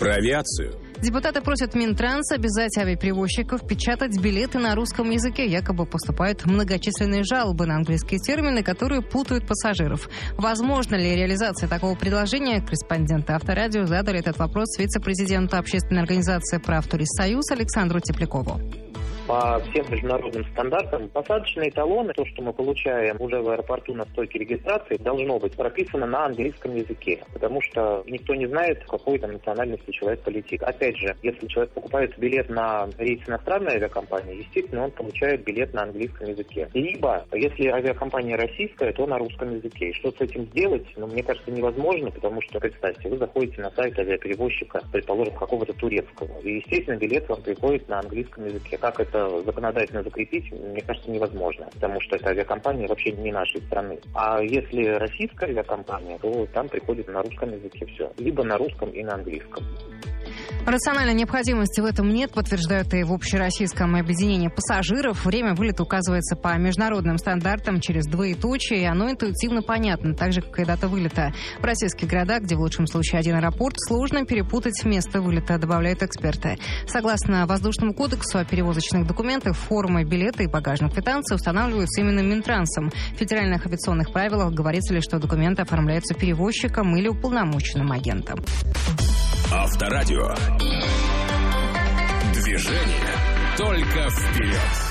Про авиацию. Депутаты просят Минтранс обязать авиаперевозчиков печатать билеты на русском языке. Якобы поступают многочисленные жалобы на английские термины, которые путают пассажиров. Возможно ли реализация такого предложения? Корреспонденты Авторадио задали этот вопрос вице-президенту общественной организации «Правтурист-Союз» Александру Теплякову. По всем международным стандартам посадочные талоны, то, что мы получаем уже в аэропорту на стойке регистрации, должно быть прописано на английском языке, потому что никто не знает, какой там национальности человек полетит. Опять же, если человек покупает билет на рейс иностранной авиакомпании, естественно, он получает билет на английском языке. Либо, если авиакомпания российская, то на русском языке. И что с этим сделать, мне кажется, невозможно, потому что, представьте, вы заходите на сайт авиаперевозчика, предположим, какого-то турецкого, и, естественно, билет вам приходит на английском языке. Как это законодательно закрепить, мне кажется, невозможно, потому что эта авиакомпания вообще не нашей страны. А если российская авиакомпания, то там приходит на русском языке все. Либо на русском и на английском. Рациональной необходимости в этом нет, подтверждают и в общероссийском объединении пассажиров. Время вылета указывается по международным стандартам через двоеточие, и оно интуитивно понятно, так же, как и дата вылета. В российских городах, где в лучшем случае один аэропорт, сложно перепутать место вылета, добавляют эксперты. Согласно Воздушному кодексу о перевозочных документах, формы, билеты и багажных квитанций устанавливаются именно Минтрансом. В федеральных авиационных правилах говорится лишь, что документы оформляются перевозчиком или уполномоченным агентом. Авторадио. Движение только вперед.